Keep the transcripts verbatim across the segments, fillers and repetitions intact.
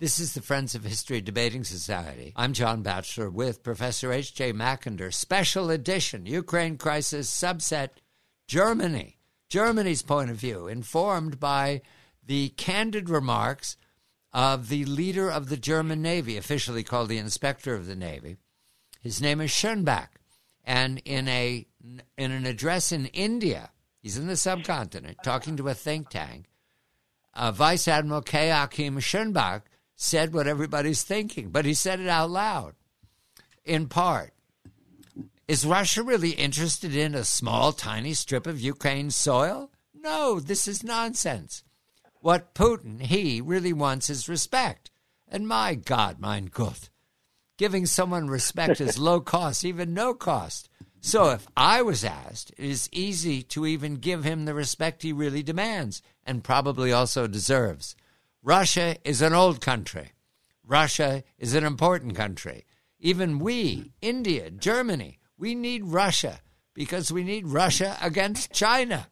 This is the Friends of History Debating Society. I'm John Batchelor with Professor H J Mackinder. Special edition, Ukraine crisis subset, Germany. Germany's point of view, informed by the candid remarks of the leader of the German Navy, officially called the Inspector of the Navy. His name is Schönbach. And in a in an address in India, he's in the subcontinent, talking to a think tank, uh, Vice Admiral K. Achim Schönbach said what everybody's thinking, but he said it out loud. In part, is Russia really interested in a small, tiny strip of Ukraine's soil? No, this is nonsense. What Putin, he, really wants is respect. And my God, mein Gott, giving someone respect is low cost, even no cost. So if I was asked, it is easy to even give him the respect he really demands and probably also deserves. Russia is an old country. Russia is an important country. Even we, India, Germany, we need Russia because we need Russia against China.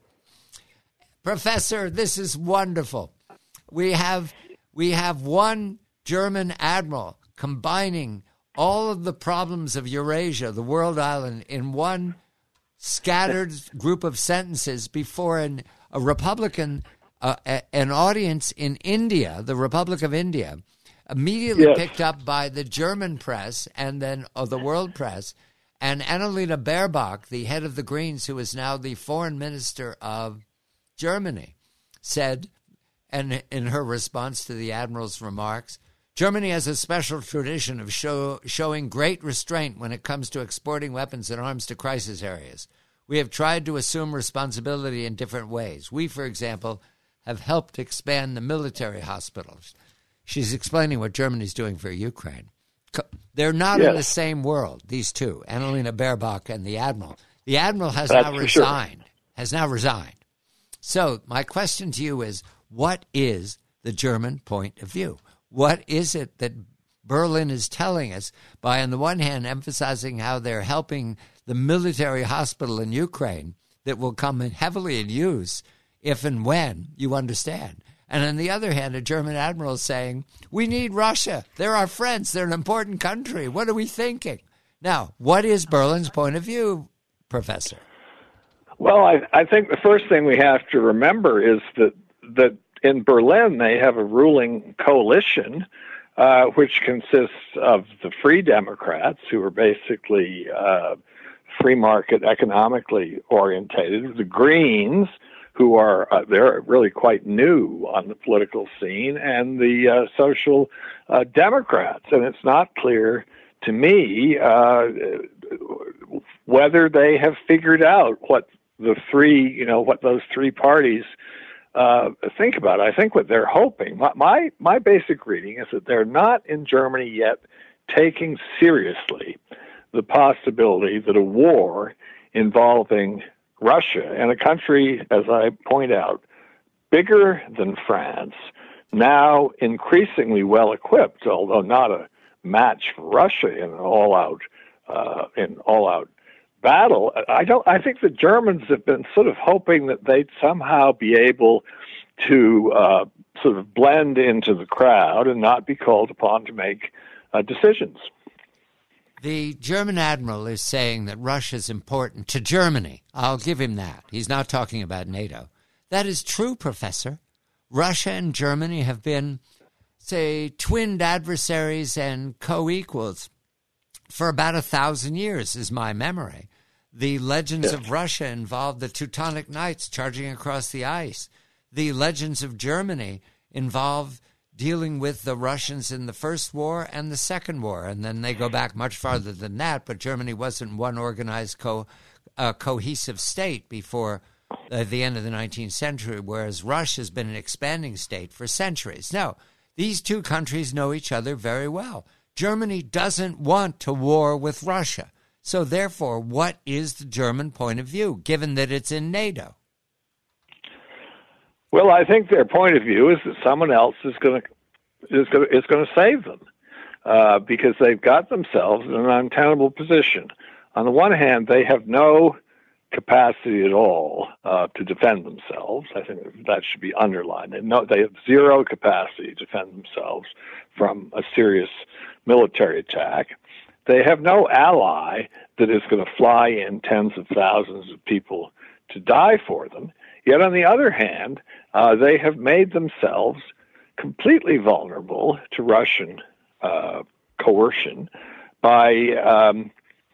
Professor, this is wonderful. We have we have one German admiral combining all of the problems of Eurasia, the world island, in one scattered group of sentences before an, a Republican, uh, a, an audience in India, the Republic of India, immediately yes. picked up by the German press and then uh, the world press. And Annalena Baerbock, the head of the Greens, who is now the foreign minister of Germany, said, and in her response to the admiral's remarks, Germany has a special tradition of show, showing great restraint when it comes to exporting weapons and arms to crisis areas. We have tried to assume responsibility in different ways. We, for example, have helped expand the military hospitals. She's explaining what Germany's doing for Ukraine. They're not yes. in the same world, these two, Annalena Baerbock and the admiral. The admiral has That's now resigned, sure. has now resigned. So my question to you is, what is the German point of view? What is it that Berlin is telling us by, on the one hand, emphasizing how they're helping the military hospital in Ukraine that will come in heavily in use if and when you understand? And on the other hand, a German admiral is saying, we need Russia. They're our friends. They're an important country. What are we thinking? Now, what is Berlin's point of view, Professor? Well, I, I think the first thing we have to remember is that that in Berlin they have a ruling coalition, uh, which consists of the Free Democrats, who are basically uh, free market economically orientated, the Greens, who are uh, they're really quite new on the political scene, and the uh, Social uh, Democrats. And it's not clear to me uh, whether they have figured out what the three, you know, what those three parties uh, think about. I think what they're hoping, my, my my basic reading is that they're not in Germany yet taking seriously the possibility that a war involving Russia, and a country, as I point out, bigger than France, now increasingly well equipped, although not a match for Russia in an all-out uh, in all-out battle. I don't. I think the Germans have been sort of hoping that they'd somehow be able to uh, sort of blend into the crowd and not be called upon to make uh, decisions. The German admiral is saying that Russia is important to Germany. I'll give him that. He's not talking about NATO. That is true, Professor. Russia and Germany have been, say, twinned adversaries and co-equals for about a thousand years, is my memory. The legends of Russia involved the Teutonic Knights charging across the ice. The legends of Germany involve dealing with the Russians in the First War and the Second War. And then they go back much farther than that, but Germany wasn't one organized, co- uh, cohesive state before uh, the end of the nineteenth century, whereas Russia has been an expanding state for centuries. Now, these two countries know each other very well. Germany doesn't want to war with Russia. So therefore, what is the German point of view, given that it's in NATO? Well, I think their point of view is that someone else is going to is going to, is going to save them uh, because they've got themselves in an untenable position. On the one hand, they have no capacity at all uh, to defend themselves. I think that should be underlined. They, no, they have zero capacity to defend themselves from a serious military attack. They have no ally that is going to fly in tens of thousands of people to die for them. Yet, on the other hand, uh, they have made themselves completely vulnerable to Russian uh, coercion by um,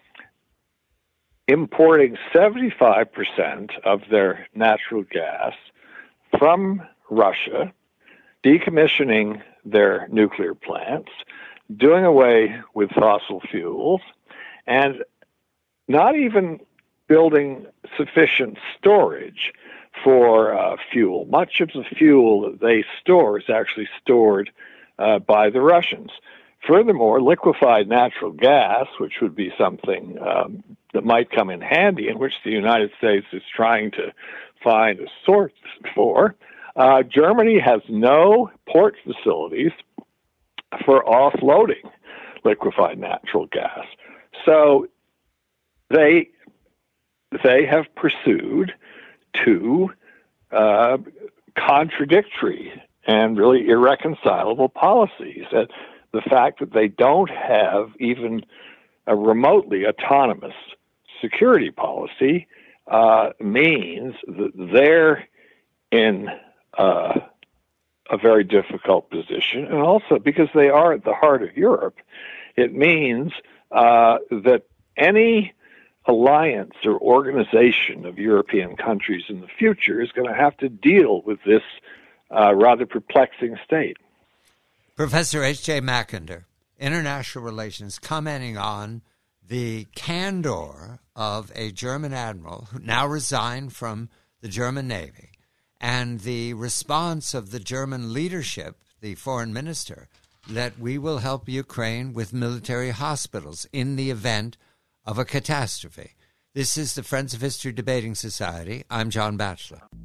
importing seventy-five percent of their natural gas from Russia, decommissioning their nuclear plants, doing away with fossil fuels, and not even building sufficient storage for uh, fuel. Much of the fuel that they store is actually stored uh, by the Russians. Furthermore, liquefied natural gas, which would be something um, that might come in handy, in which the United States is trying to find a source for, uh, Germany has no port facilities for offloading liquefied natural gas. So they they have pursued two uh, contradictory and really irreconcilable policies. And the fact that they don't have even a remotely autonomous security policy uh, means that they're in uh, a very difficult position. And also, because they are at the heart of Europe, it means uh, that any alliance or organization of European countries in the future is going to have to deal with this uh, rather perplexing state. Professor H J. Mackinder, international relations, commenting on the candor of a German admiral who now resigned from the German Navy and the response of the German leadership, the foreign minister, that we will help Ukraine with military hospitals in the event of a catastrophe. This is the Friends of History Debating Society. I'm John Batchelor.